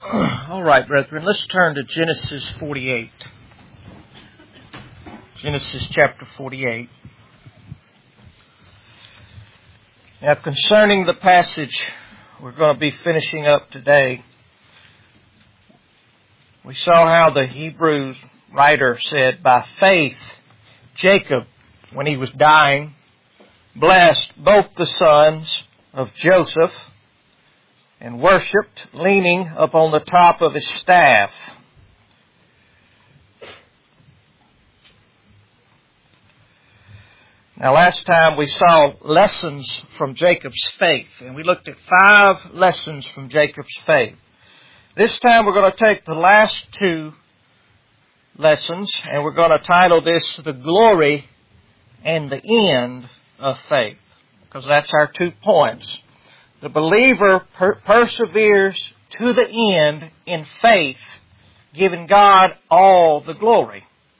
All right, brethren, let's turn to Genesis 48. Genesis chapter 48. Now, concerning the passage we're going to be finishing up today, we saw how the Hebrews writer said, by faith, Jacob, when he was dying, blessed both the sons of Joseph and worshipped, leaning upon the top of his staff. Now, last time we saw lessons from Jacob's faith, and we looked at 5 lessons from Jacob's faith. This time we're going to take the last 2 lessons, and we're going to title this, The Glory and the End of Faith, because that's our 2 points. The believer perseveres to the end in faith, giving God all the glory.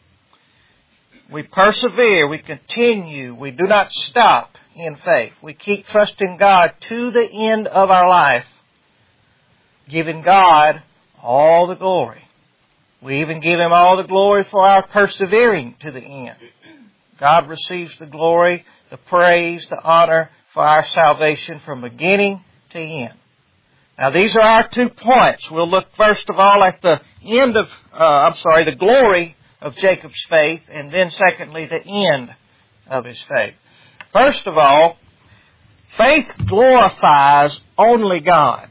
We persevere, we continue, we do not stop in faith. We keep trusting God to the end of our life, giving God all the glory. We even give Him all the glory for our persevering to the end. God receives the glory, the praise, the honor for our salvation from beginning to end. Now, these are our 2 points. We'll look first of all at the the glory of Jacob's faith, and then secondly, the end of his faith. First of all, faith glorifies only God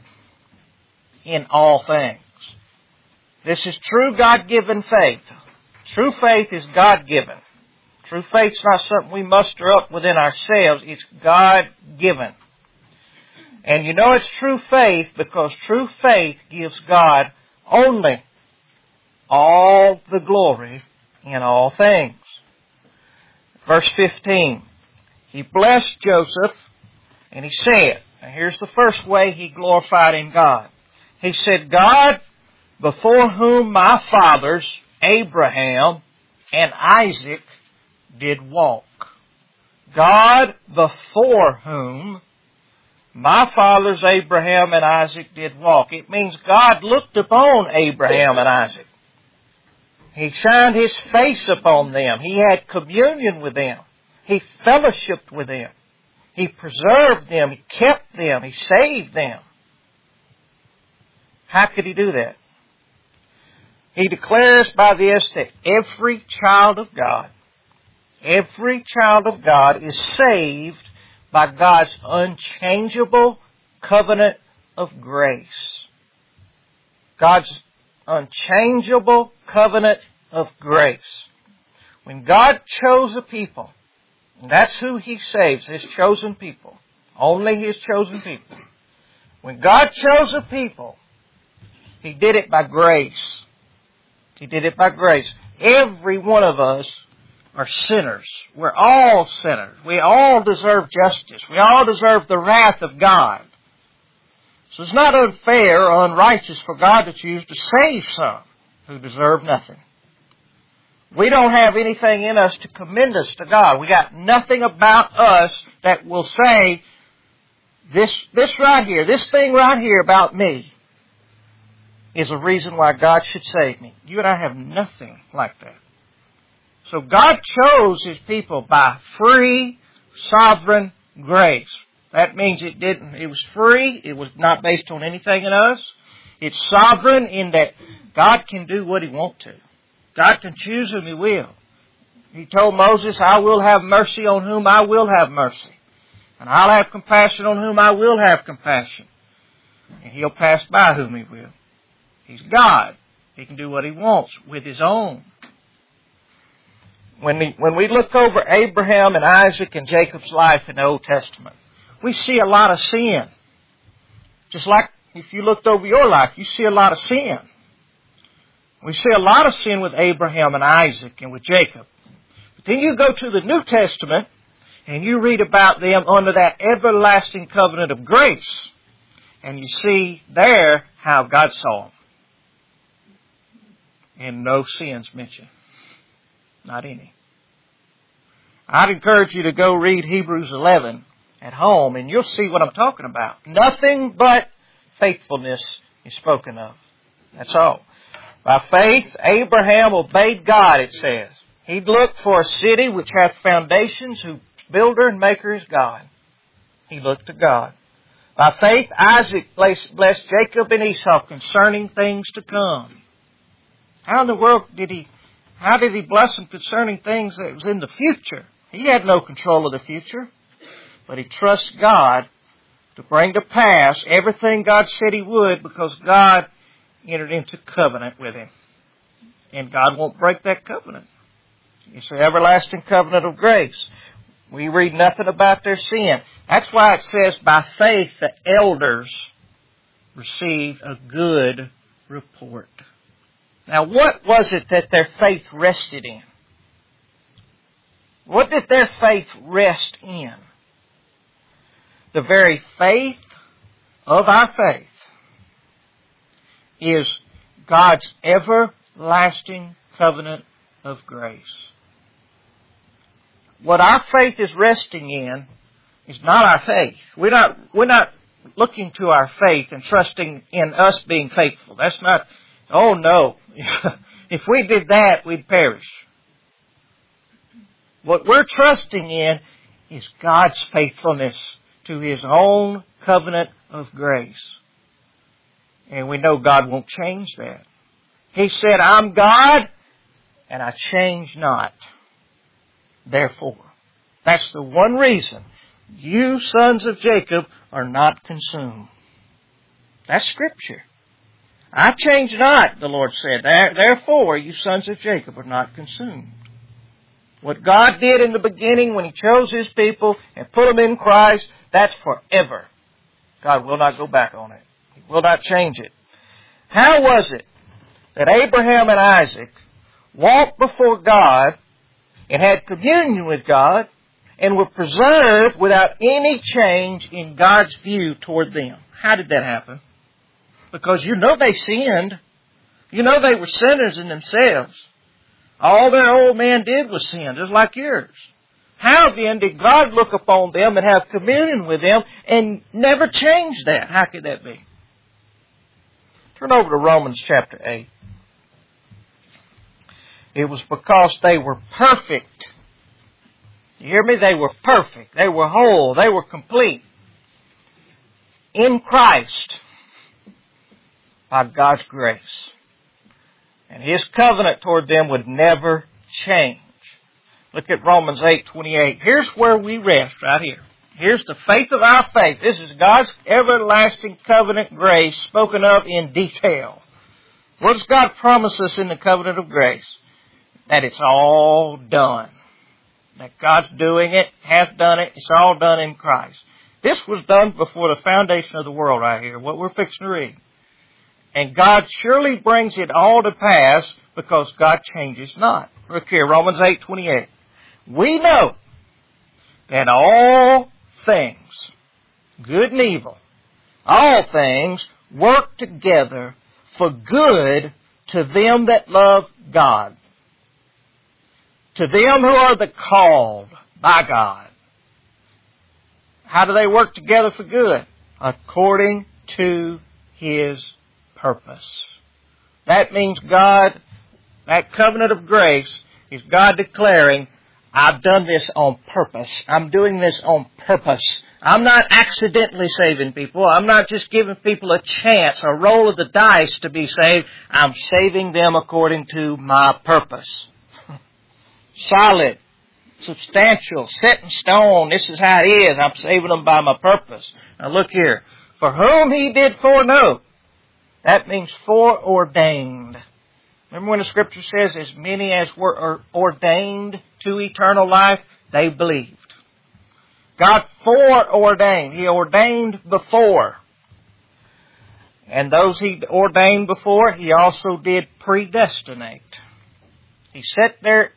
in all things. This is true God-given faith. True faith is God-given. True faith is not something we muster up within ourselves. It's God-given. And you know it's true faith because true faith gives God only all the glory in all things. Verse 15. He blessed Joseph, and he said, and here's the first way he glorified in God. He said, God, before whom my fathers, Abraham and Isaac, did walk. God, before whom my fathers, Abraham and Isaac, did walk. It means God looked upon Abraham and Isaac. He shined His face upon them. He had communion with them. He fellowshiped with them. He preserved them. He kept them. He saved them. How could He do that? He declares by this that every child of God is saved by God's unchangeable covenant of grace. God's unchangeable covenant of grace. When God chose a people, and that's who He saves, His chosen people. Only His chosen people. When God chose a people, He did it by grace. He did it by grace. Every one of us are sinners. We're all sinners. We all deserve justice. We all deserve the wrath of God. So it's not unfair or unrighteous for God to choose to save some who deserve nothing. We don't have anything in us to commend us to God. We got nothing about us that will say, this right here, this thing right here about me is a reason why God should save me. You and I have nothing like that. So God chose His people by free, sovereign grace. That means it was free. It was not based on anything in us. It's sovereign in that God can do what He wants to. God can choose whom He will. He told Moses, I will have mercy on whom I will have mercy. And I'll have compassion on whom I will have compassion. And He'll pass by whom He will. He's God. He can do what He wants with His own. When we look over Abraham and Isaac and Jacob's life in the Old Testament, we see a lot of sin. Just like if you looked over your life, you see a lot of sin. We see a lot of sin with Abraham and Isaac and with Jacob. But then you go to the New Testament and you read about them under that everlasting covenant of grace. And you see there how God saw them. And no sins mentioned. Not any. I'd encourage you to go read Hebrews 11 at home, and you'll see what I'm talking about. Nothing but faithfulness is spoken of. That's all. By faith, Abraham obeyed God, it says. He looked for a city which hath foundations, whose builder and maker is God. He looked to God. By faith, Isaac blessed Jacob and Esau concerning things to come. How in the world did he bless them concerning things that was in the future? He had no control of the future, but he trusts God to bring to pass everything God said He would, because God entered into covenant with him. And God won't break that covenant. It's an everlasting covenant of grace. We read nothing about their sin. That's why it says, by faith the elders received a good report. Now, what was it that their faith rested in? What did their faith rest in? The very faith of our faith is God's everlasting covenant of grace. What our faith is resting in is not our faith. We're not looking to our faith and trusting in us being faithful. That's not, oh no. If we did that, we'd perish. What we're trusting in is God's faithfulness to His own covenant of grace. And we know God won't change that. He said, I'm God, and I change not. Therefore, that's the one reason you sons of Jacob are not consumed. That's Scripture. I change not, the Lord said. Therefore, you sons of Jacob are not consumed. What God did in the beginning when He chose His people and put them in Christ, that's forever. God will not go back on it. He will not change it. How was it that Abraham and Isaac walked before God and had communion with God and were preserved without any change in God's view toward them? How did that happen? Because you know they sinned. You know they were sinners in themselves. All their old man did was sin, just like yours. How then did God look upon them and have communion with them and never change that? How could that be? Turn over to Romans chapter 8. It was because they were perfect. You hear me? They were perfect. They were whole. They were complete. In Christ. By God's grace. And His covenant toward them would never change. Look at Romans 8:28. Here's where we rest, right here. Here's the faith of our faith. This is God's everlasting covenant grace spoken of in detail. What does God promise us in the covenant of grace? That it's all done. That God's doing it, has done it, it's all done in Christ. This was done before the foundation of the world right here, what we're fixing to read. And God surely brings it all to pass because God changes not. Look here, Romans 8:28. We know that all things, good and evil, all things work together for good to them that love God. To them who are the called by God. How do they work together for good? According to His purpose. That means God, that covenant of grace is God declaring, I've done this on purpose. I'm doing this on purpose. I'm not accidentally saving people. I'm not just giving people a chance, a roll of the dice to be saved. I'm saving them according to my purpose. Solid, substantial, set in stone. This is how it is. I'm saving them by my purpose. Now look here. For whom He did foreknow. That means foreordained. Remember when the Scripture says, as many as were ordained to eternal life, they believed. God foreordained. He ordained before. And those He ordained before, He also did predestinate. He set their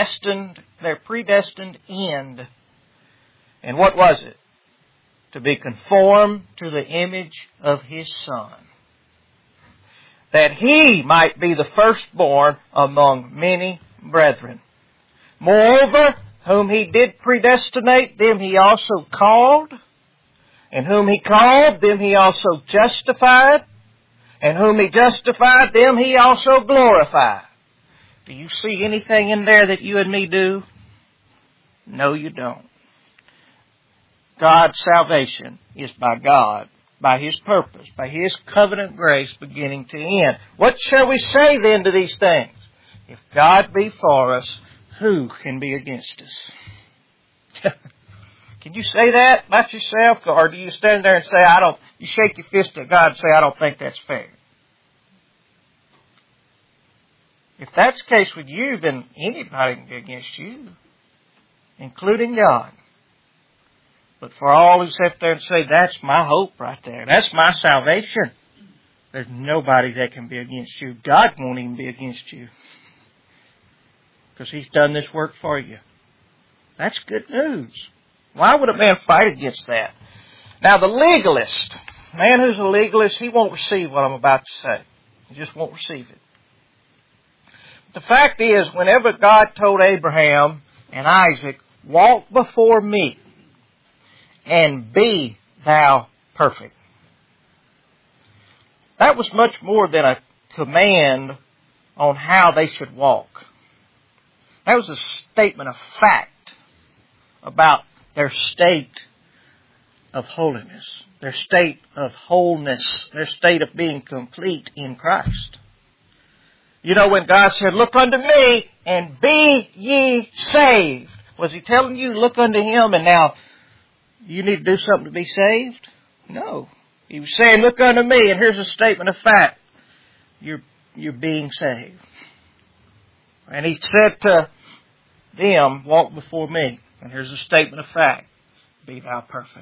predestined end. And what was it? To be conformed to the image of His Son. That He might be the firstborn among many brethren. Moreover, whom He did predestinate, them He also called. And whom He called, them He also justified. And whom He justified, them He also glorified. Do you see anything in there that you and me do? No, you don't. God's salvation is by God, by His purpose, by His covenant grace beginning to end. What shall we say then to these things? If God be for us, who can be against us? Can you say that about yourself? Or do you stand there and say, you shake your fist at God and say, I don't think that's fair? If that's the case with you, then anybody can be against you, including God. But for all who sit there and say, that's my hope right there, that's my salvation, there's nobody that can be against you. God won't even be against you, because He's done this work for you. That's good news. Why would a man fight against that? Now the legalist, man who's a legalist, he won't receive what I'm about to say. He just won't receive it. The fact is, whenever God told Abraham and Isaac, walk before me and be thou perfect, that was much more than a command on how they should walk. That was a statement of fact about their state of holiness, their state of wholeness, their state of being complete in Christ. You know, when God said, look unto me and be ye saved, was He telling you, look unto Him and now you need to do something to be saved? No. He was saying, look unto me, and here's a statement of fact. You're being saved. And He said to them, walk before me. And here's a statement of fact. Be thou perfect.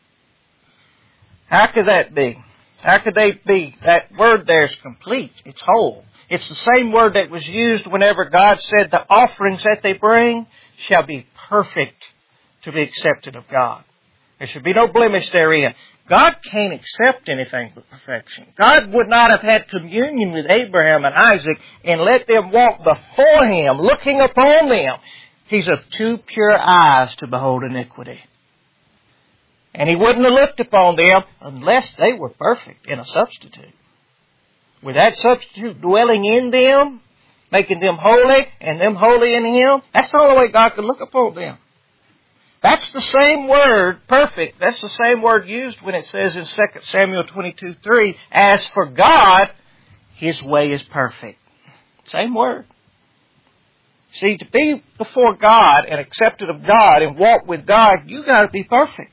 How could that be? How could they be? That word there is complete. It's whole. It's the same word that was used whenever God said the offerings that they bring shall be perfect to be accepted of God. There should be no blemish therein. God can't accept anything but perfection. God would not have had communion with Abraham and Isaac and let them walk before Him, looking upon them. He's of too pure eyes to behold iniquity. And He wouldn't have looked upon them unless they were perfect in a substitute. With that substitute dwelling in them, making them holy and them holy in Him, that's the only way God could look upon them. That's the same word, perfect, that's the same word used when it says in 2 Samuel 22:3, as for God, His way is perfect. Same word. See, to be before God and accepted of God and walk with God, you got to be perfect.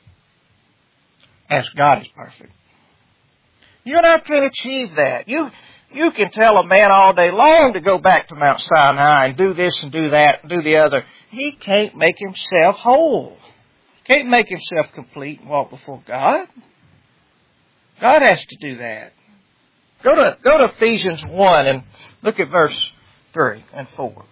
As God is perfect. You and I can't achieve that. You can tell a man all day long to go back to Mount Sinai and do this and do that and do the other. He can't make himself whole. Can't make himself complete and walk before God. God has to do that. Go to Ephesians 1 and look at verse 3 and 4.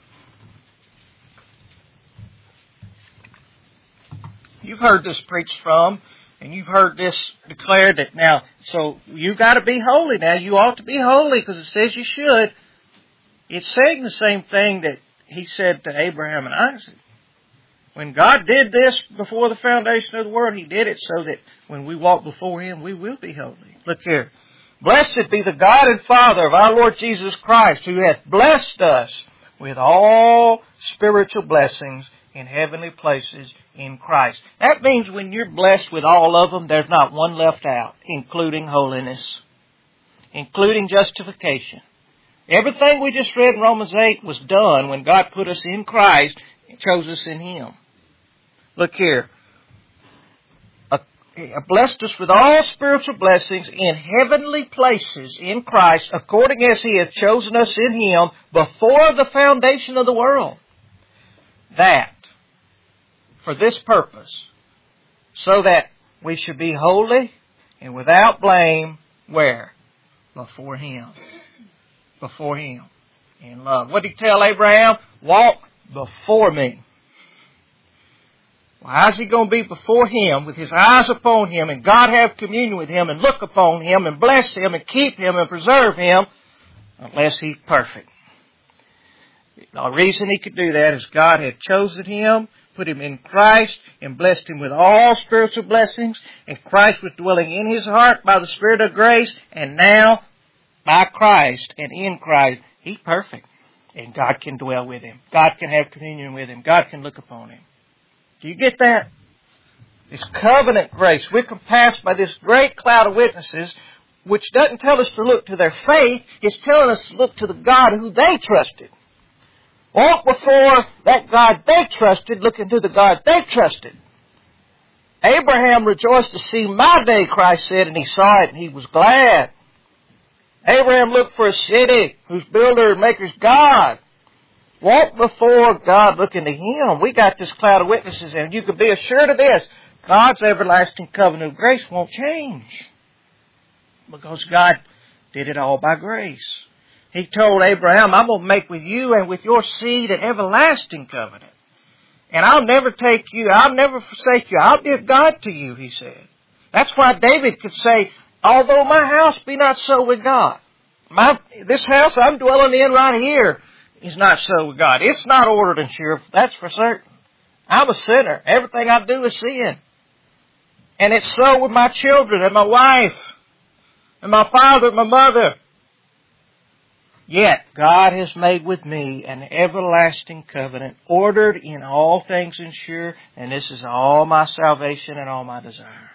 You've heard this preached from, and you've heard this declared that now, so you got to be holy now. You ought to be holy because it says you should. It's saying the same thing that He said to Abraham and Isaac. When God did this before the foundation of the world, He did it so that when we walk before Him, we will be holy. Look here. Blessed be the God and Father of our Lord Jesus Christ, who hath blessed us with all spiritual blessings in heavenly places in Christ. That means when you're blessed with all of them, there's not one left out, including holiness, including justification. Everything we just read in Romans 8 was done when God put us in Christ and chose us in Him. Look here. He blessed us with all spiritual blessings in heavenly places in Christ, according as He hath chosen us in Him before the foundation of the world. That, for this purpose, so that we should be holy and without blame, where? Before Him. Before Him. In love. What did He tell Abraham? Walk before me. Well, how's he going to be before Him with his eyes upon Him and God have communion with him and look upon him and bless him and keep him and preserve him unless he's perfect? The reason he could do that is God had chosen him, put him in Christ, and blessed him with all spiritual blessings, and Christ was dwelling in his heart by the Spirit of grace, and now by Christ and in Christ, he's perfect. And God can dwell with him. God can have communion with him. God can look upon him. Do you get that? It's covenant grace. We're compassed by this great cloud of witnesses, which doesn't tell us to look to their faith. It's telling us to look to the God who they trusted. Walk before that God they trusted, looking to the God they trusted. Abraham rejoiced to see my day, Christ said, and he saw it and he was glad. Abraham looked for a city whose builder and maker is God. Walk before God looking to him. We got this cloud of witnesses, and you can be assured of this. God's everlasting covenant of grace won't change. Because God did it all by grace. He told Abraham, I'm going to make with you and with your seed an everlasting covenant. And I'll never take you, I'll never forsake you. I'll be a God to you, he said. That's why David could say, although my house be not so with God. This house I'm dwelling in right here is not so with God. It's not ordered and sure, that's for certain. I'm a sinner. Everything I do is sin. And it's so with my children and my wife and my father and my mother. Yet God has made with me an everlasting covenant, ordered in all things and sure, and this is all my salvation and all my desire.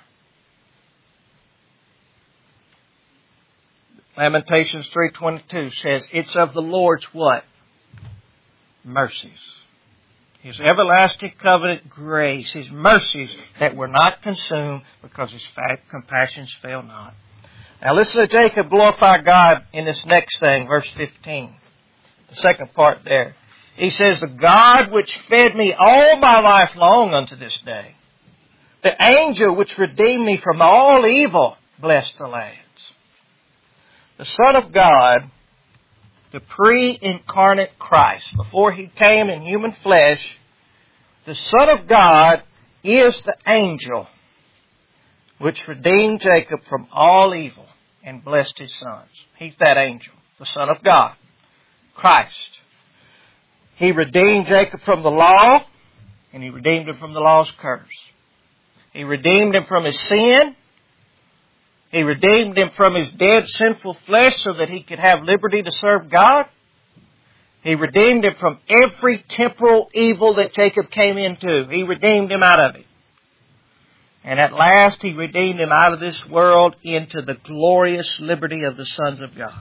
Lamentations 3:22 says, it's of the Lord's what? Mercies. His everlasting covenant grace, His mercies that were not consumed because His compassions fail not. Now listen to Jacob glorify God in this next thing, verse 15. The second part there. He says, the God which fed me all my life long unto this day. The angel which redeemed me from all evil, bless the lads. The Son of God, the pre-incarnate Christ, before He came in human flesh, the Son of God is the angel which redeemed Jacob from all evil and blessed his sons. He's that angel, the Son of God, Christ. He redeemed Jacob from the law, and He redeemed him from the law's curse. He redeemed him from his sin. He redeemed him from his dead, sinful flesh so that he could have liberty to serve God. He redeemed him from every temporal evil that Jacob came into. He redeemed him out of it. And at last He redeemed him out of this world into the glorious liberty of the sons of God.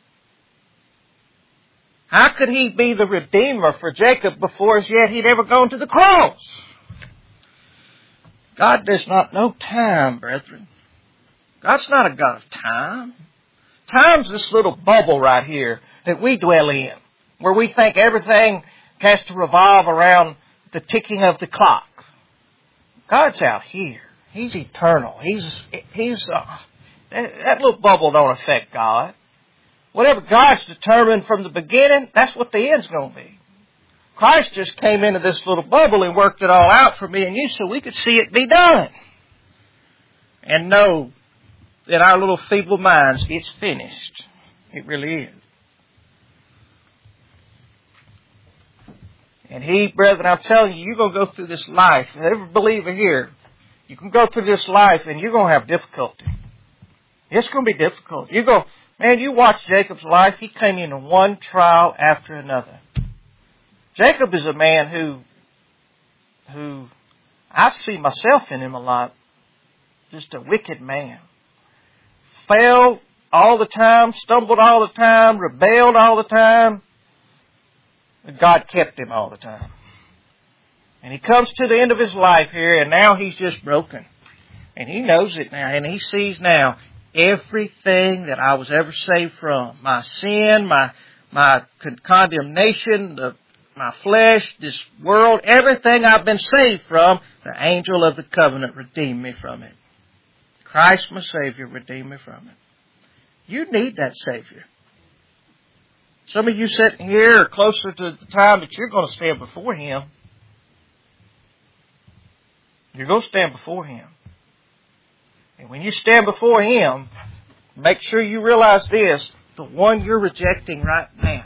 How could He be the Redeemer for Jacob before as yet he'd ever gone to the cross? God does not know time, brethren. God's not a God of time. Time's this little bubble right here that we dwell in, where we think everything has to revolve around the ticking of the clock. God's out here. He's eternal. That little bubble don't affect God. Whatever God's determined from the beginning, that's what the end's going to be. Christ just came into this little bubble and worked it all out for me and you so we could see it be done. And know that our little feeble minds, it's finished. It really is. And He, brethren, I'm telling you, you're going to go through this life. Every believer here, you can go through this life and you're going to have difficulty. It's going to be difficult. You watch Jacob's life. He came into one trial after another. Jacob is a man who I see myself in him a lot. Just a wicked man. Failed all the time, stumbled all the time, rebelled all the time. But God kept him all the time. And he comes to the end of his life here, and now he's just broken. And he knows it now, and he sees now everything that I was ever saved from. My sin, my condemnation, my flesh, this world, everything I've been saved from, the angel of the covenant redeemed me from it. Christ, my Savior, redeemed me from it. You need that Savior. Some of you sitting here are closer to the time that you're going to stand before Him. You're going to stand before Him. And when you stand before Him, make sure you realize this, the one you're rejecting right now,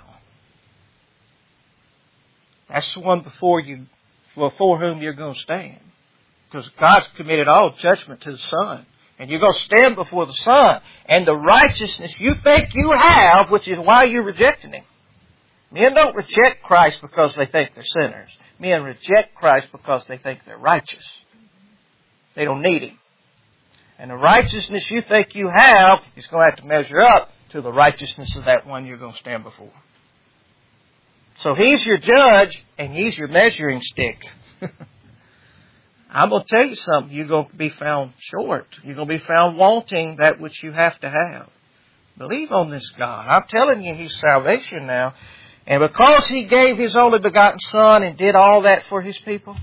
that's the one before whom you're going to stand. Because God's committed all judgment to the Son. And you're going to stand before the Son. And the righteousness you think you have, which is why you're rejecting Him. Men don't reject Christ because they think they're sinners. Men reject Christ because they think they're righteous. They don't need Him. And the righteousness you think you have is going to have to measure up to the righteousness of that one you're going to stand before. So He's your judge and He's your measuring stick. I'm going to tell you something. You're going to be found short. You're going to be found wanting that which you have to have. Believe on this God. I'm telling you, He's salvation now. And because He gave His only begotten Son and did all that for His people,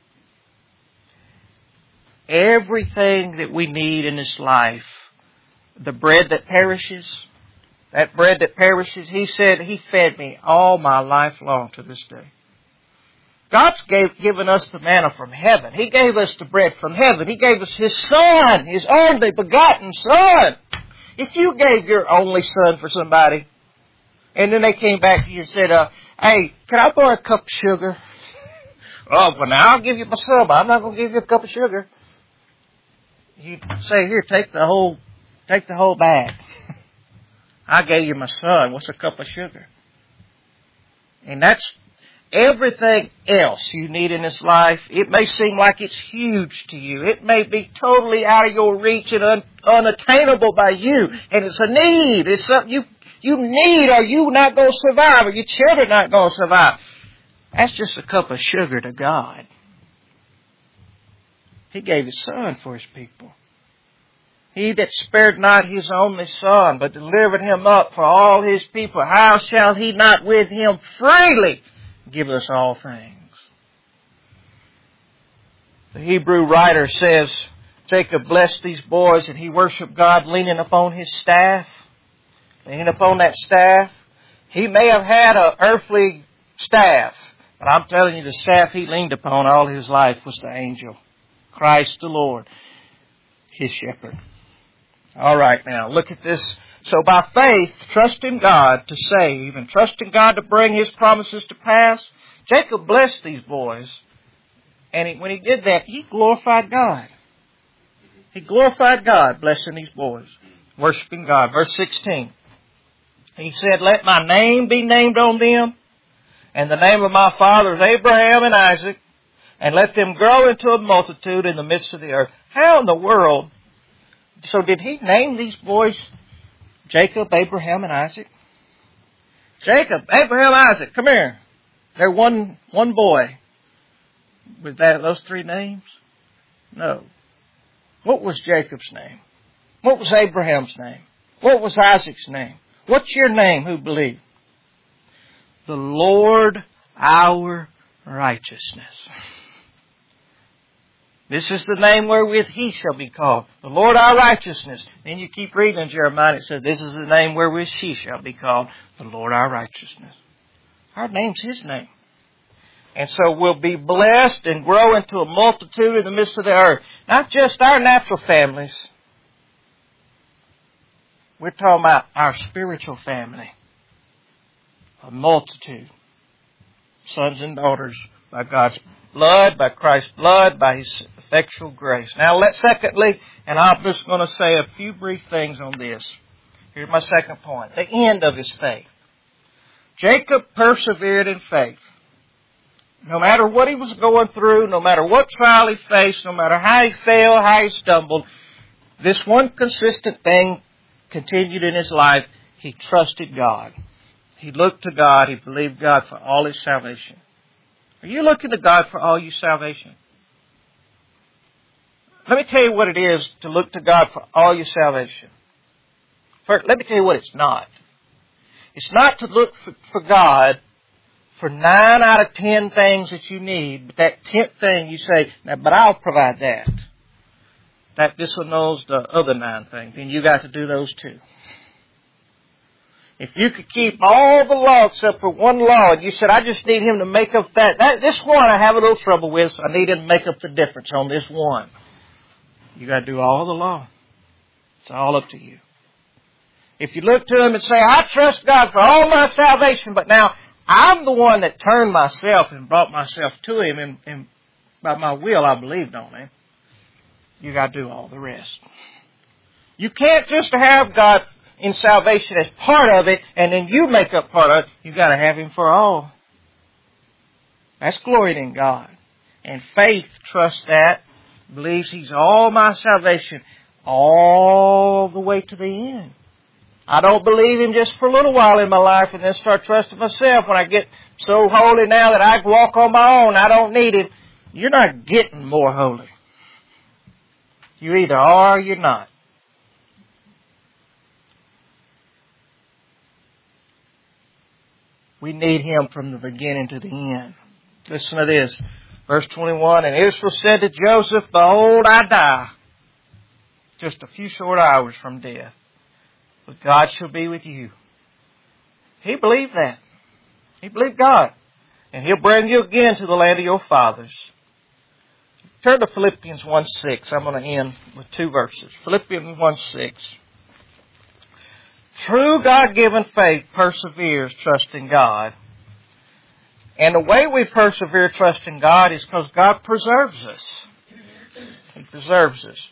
everything that we need in this life, the bread that perishes, that bread that perishes, He said He fed me all my life long to this day. God's given us the manna from heaven. He gave us the bread from heaven. He gave us His Son, His only begotten Son. If you gave your only son for somebody, and then they came back to you and said, hey, can I borrow a cup of sugar? Oh, well, now I'll give you my son, but I'm not going to give you a cup of sugar. You'd say, here, take the whole bag. I gave you my son. What's a cup of sugar? And that's everything else you need in this life. It may seem like it's huge to you. It may be totally out of your reach and unattainable by you. And it's a need. It's something you need, or you're not going to survive, or your children are not going to survive. That's just a cup of sugar to God. He gave His Son for His people. He that spared not His only Son, but delivered Him up for all His people, how shall He not with Him freely give us all things? The Hebrew writer says, Jacob blessed these boys and he worshiped God leaning upon his staff. Leaning upon that staff. He may have had an earthly staff, but I'm telling you, the staff he leaned upon all his life was the angel. Christ the Lord, His shepherd. All right, now look at this. So by faith, trusting God to save and trusting God to bring His promises to pass, Jacob blessed these boys. And when he did that, he glorified God. He glorified God blessing these boys, worshiping God. Verse 16. He said, let my name be named on them, and the name of my fathers Abraham and Isaac, and let them grow into a multitude in the midst of the earth. How in the world? So did he name these boys Jacob, Abraham, and Isaac? Jacob, Abraham, Isaac, come here. They're one boy. With those three names? No. What was Jacob's name? What was Abraham's name? What was Isaac's name? What's your name who believe? The Lord our righteousness. This is the name wherewith He shall be called. The Lord our righteousness. Then you keep reading in Jeremiah, it says, this is the name wherewith she shall be called. The Lord our righteousness. Our name's His name. And so we'll be blessed and grow into a multitude in the midst of the earth. Not just our natural families. We're talking about our spiritual family. A multitude. Sons and daughters by God's blood, by Christ's blood, by His effectual grace. Now secondly, and I'm just going to say a few brief things on this. Here's my second point. The end of his faith. Jacob persevered in faith. No matter what he was going through, no matter what trial he faced, no matter how he failed, how he stumbled, this one consistent thing continued in his life. He trusted God. He looked to God. He believed God for all his salvation. Are you looking to God for all your salvation? Let me tell you what it is to look to God for all your salvation. First, let me tell you what it's not. It's not to look for God for 9 out of 10 things that you need, but that 10th thing you say, now, but I'll provide that. That disannuls the other 9 things, and you got to do those too. If you could keep all the law except for one law, and you said, I just need Him to make up this one I have a little trouble with, so I need Him to make up the difference on this one. You got to do all the law. It's all up to you. If you look to Him and say, I trust God for all my salvation, but now I'm the one that turned myself and brought myself to Him, and by my will I believed on Him. You got to do all the rest. You can't just have God in salvation as part of it, and then you make up part of it. You've got to have Him for all. That's glory in God. And faith trusts that, believes He's all my salvation, all the way to the end. I don't believe Him just for a little while in my life and then start trusting myself when I get so holy now that I can walk on my own. I don't need Him. You're not getting more holy. You either are or you're not. We need Him from the beginning to the end. Listen to this. Verse 21, and Israel said to Joseph, behold, I die, just a few short hours from death, but God shall be with you. He believed that. He believed God. And He'll bring you again to the land of your fathers. Turn to Philippians 1:6. I'm going to end with 2 verses. Philippians 1:6. True God-given faith perseveres, trusting God. And the way we persevere trusting God is because God preserves us. He preserves us.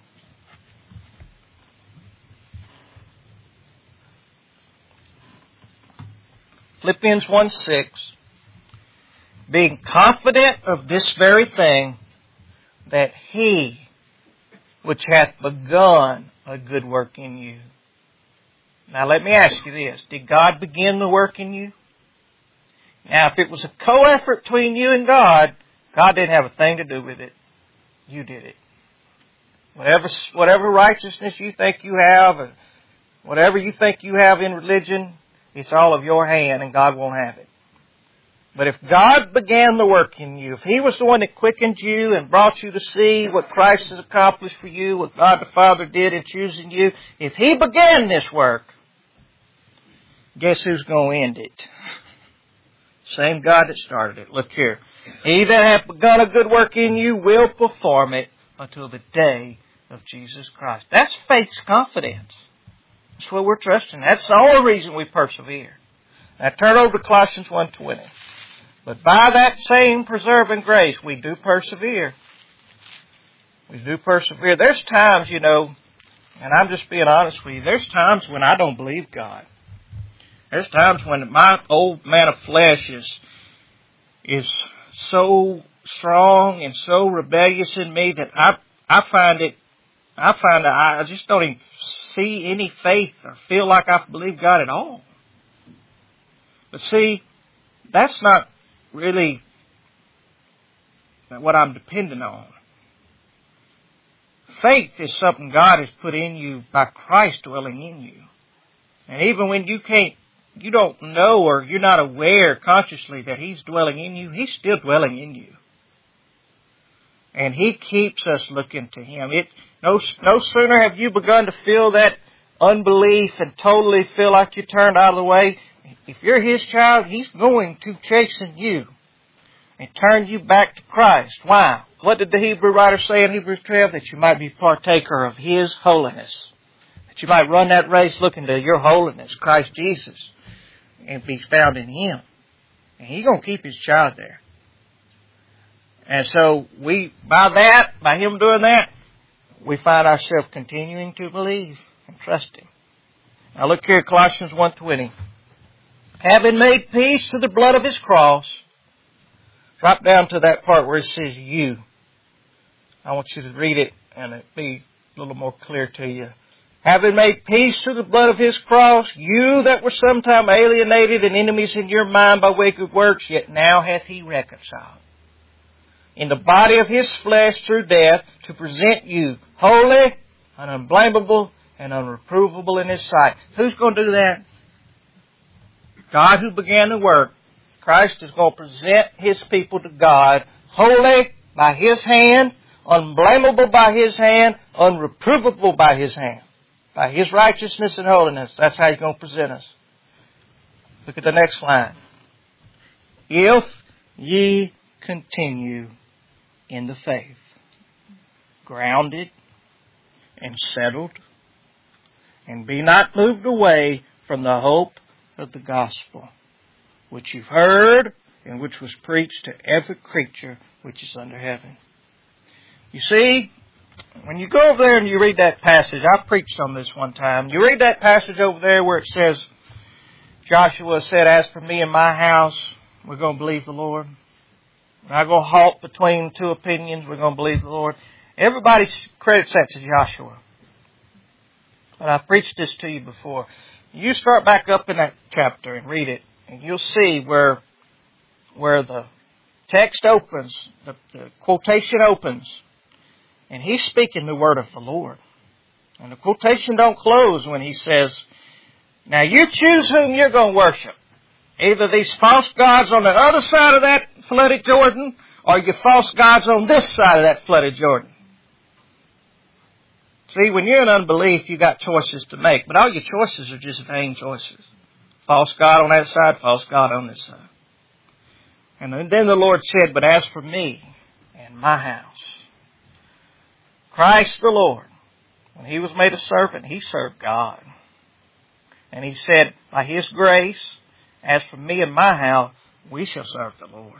Philippians 1:6. Being confident of this very thing, that He which hath begun a good work in you. Now let me ask you this. Did God begin the work in you? Now if it was a co-effort between you and God, God didn't have a thing to do with it. You did it. Whatever righteousness you think you have, or whatever you think you have in religion, it's all of your hand and God won't have it. But if God began the work in you, if He was the one that quickened you and brought you to see what Christ has accomplished for you, what God the Father did in choosing you, if He began this work, guess who's going to end it? Same God that started it. Look here. He that hath begun a good work in you will perform it until the day of Jesus Christ. That's faith's confidence. That's what we're trusting. That's the only reason we persevere. Now turn over to Colossians 1:20. But by that same preserving grace, we do persevere. We do persevere. There's times, and I'm just being honest with you, there's times when I don't believe God. There's times when my old man of flesh is so strong and so rebellious in me that I just don't even see any faith or feel like I believe God at all. But see, that's not really what I'm dependent on. Faith is something God has put in you by Christ dwelling in you. And even when you don't know or you're not aware consciously that He's dwelling in you, He's still dwelling in you. And He keeps us looking to Him. No sooner have you begun to feel that unbelief and totally feel like you turned out of the way. If you're His child, He's going to chasten you and turn you back to Christ. Why? What did the Hebrew writer say in Hebrews 12? That you might be partaker of His holiness. That you might run that race looking to your holiness, Christ Jesus, and be found in Him. And He's going to keep His child there. And so by Him doing that, we find ourselves continuing to believe and trust Him. Now look here, Colossians 1:20. Having made peace through the blood of His cross. Drop down to that part where it says you. I want you to read it and it be a little more clear to you. Having made peace through the blood of His cross, you that were sometime alienated and enemies in your mind by wicked works, yet now hath He reconciled in the body of His flesh through death, to present you holy and unblameable and unreprovable in His sight. Who's going to do that? God who began the work. Christ is going to present His people to God, holy by His hand, unblameable by His hand, unreprovable by His hand. By His righteousness and holiness. That's how He's going to present us. Look at the next line. If ye continue in the faith, grounded and settled, and be not moved away from the hope of the gospel, which you've heard and which was preached to every creature which is under heaven. You see, when you go over there and you read that passage, I preached on this one time. You read that passage over there where it says, Joshua said, as for me and my house, we're going to believe the Lord. We're not going to halt between two opinions. We're going to believe the Lord. Everybody credits that to Joshua. But I preached this to you before. You start back up in that chapter and read it, and you'll see where the text opens, the quotation opens, and he's speaking the word of the Lord. And the quotation don't close when he says, now you choose whom you're going to worship. Either these false gods on the other side of that flooded Jordan, or your false gods on this side of that flooded Jordan. See, when you're in unbelief, you got choices to make. But all your choices are just vain choices. False god on that side, false god on this side. And then the Lord said, but as for me and my house, Christ the Lord, when He was made a servant, He served God. And He said, by His grace, as for me and my house, we shall serve the Lord.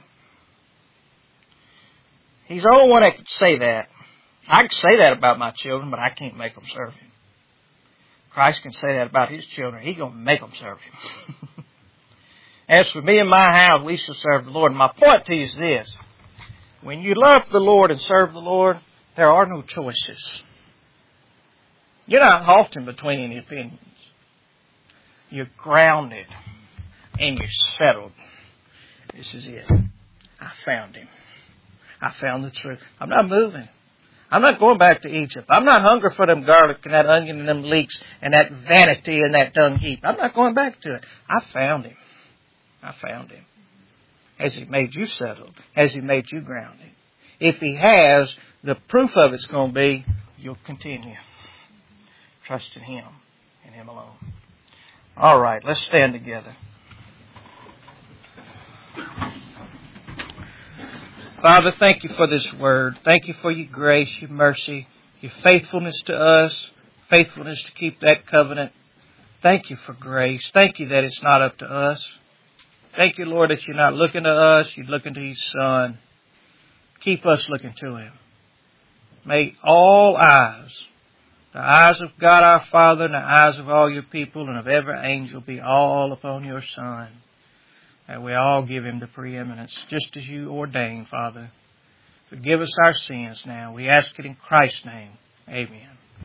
He's the only one that could say that. I can say that about my children, but I can't make them serve Him. Christ can say that about His children. He's going to make them serve Him. As for me and my house, we shall serve the Lord. And my point to you is this. When you love the Lord and serve the Lord, there are no choices. You're not halting between any opinions. You're grounded and you're settled. This is it. I found Him. I found the truth. I'm not moving. I'm not going back to Egypt. I'm not hungry for them garlic and that onion and them leeks and that vanity and that dung heap. I'm not going back to it. I found Him. I found Him. Has He made you settled? Has He made you grounded? If He has, the proof of it's going to be you'll continue trusting Him and Him alone. All right, let's stand together. Father, thank You for this word. Thank You for Your grace, Your mercy, Your faithfulness to us, faithfulness to keep that covenant. Thank You for grace. Thank You that it's not up to us. Thank You, Lord, that You're not looking to us. You're looking to Your Son. Keep us looking to Him. May all eyes, the eyes of God our Father and the eyes of all Your people and of every angel be all upon Your Son. And we all give Him the preeminence, just as You ordained, Father. Forgive us our sins now. We ask it in Christ's name. Amen.